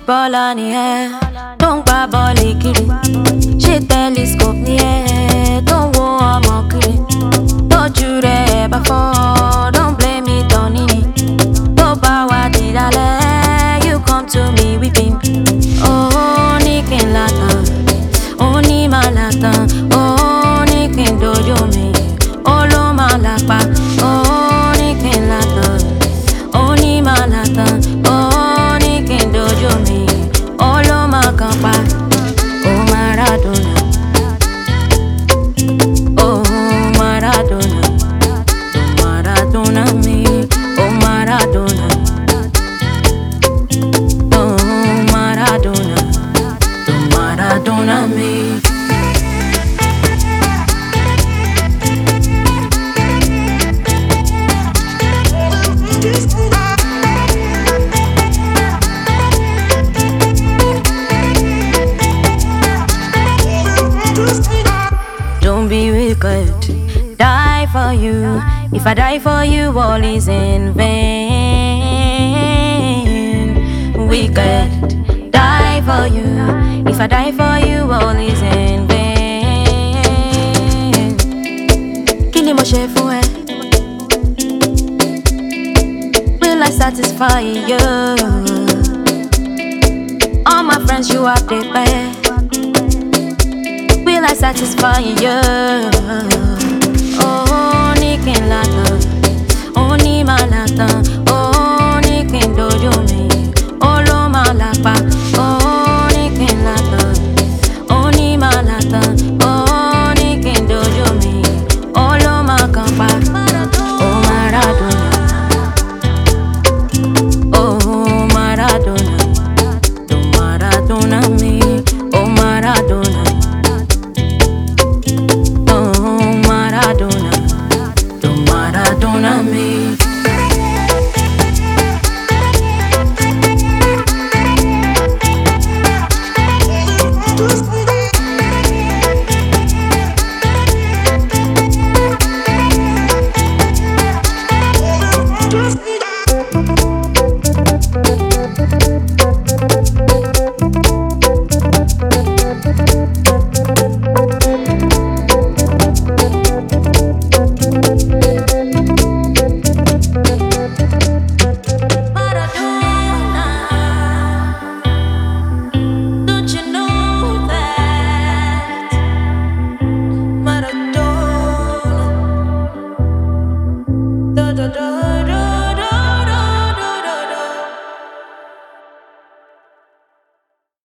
Footballer ni ẹ tó ń gbá bọ́ọ̀lì kiri, ṣé telescope ni ẹ tó ń wo ọmọ kiri, tójú rẹ̀ bá fọ́ don't blame it on nini, tó bá wá dìdálẹ̀ you come to me weeping. Oh, ní kí n látàn, ó ní máa látàn, ó ní kí n dojú mi, ó ló máa lápá. Oh, ní kí n látàn, ó ní máa látàn, ó ní kí n dojú mi, ó ló máa kàn pa. Oh, Maradona, oh Maradona, Maradona me, oh Maradona, oh Maradona, Maradona me. Don't be wicked, die for you. If I die for you, all is in vain. Wicked, die for you. If I die for you, all is in vain. Kí ni mo ṣe fún ẹ? Will I satisfy you? All my friends you have to pay. Will I satisfy you? Oh, ní kí n látàn, ó ní máa látàn, ó ní kí n dojú mi, ó ló máa lápá. Oh, ní kí n látàn, ó ní máa látàn, ó ní kí n dojú mi, ó ló máa kàn pa. Oh, Maradona, oh Maradona, Maradona me, oh Maradona. Maradona me. Da da da.